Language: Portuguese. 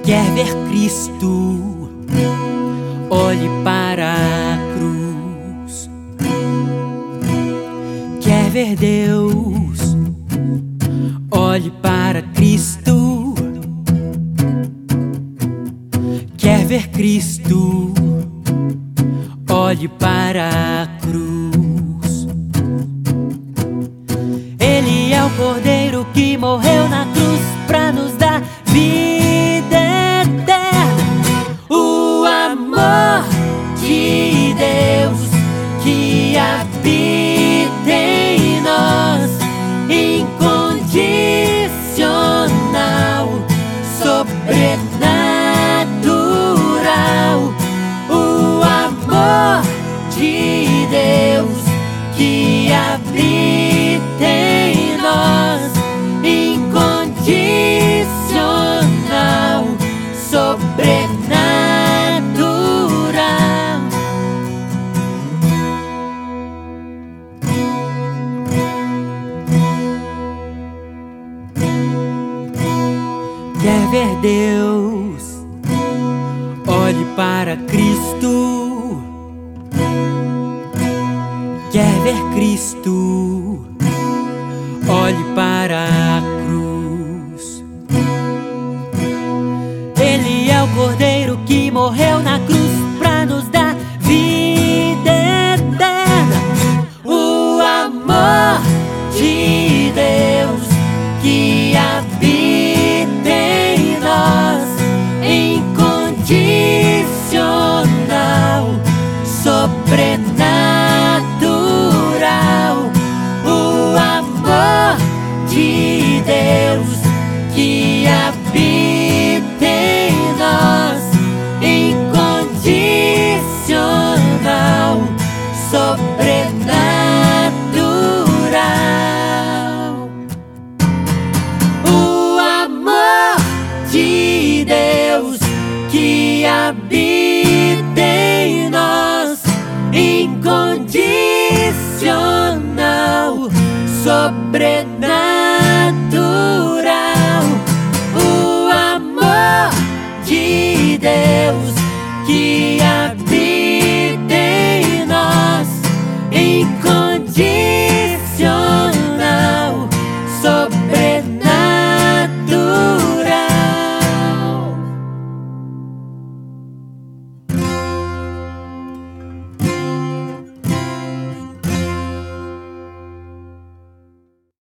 Quer ver Cristo? Olhe para a cruz. Quer ver Deus? Olhe para Cristo. Quer ver Cristo? Olhe para a cruz. Ele é o Cordeiro que morreu na cruz pra nos dar vida eterna. O amor de Deus que habita em nós, incondicional, sobrenatural. O amor de Deus que habita em nós, incondicional, sobrenatural. Quer ver Deus? Olhe para Cristo. Quer ver Cristo? Olhe para a cruz. Ele é o Cordeiro que morreu na cruz pra nos dar vida eterna. O amor de Deus que habita em nós, incondicional, sobrenatural. O amor de Deus que habita em nós, incondicional, sobrenatural. O amor de Deus que habita em nós, incondicional, sobrenatural.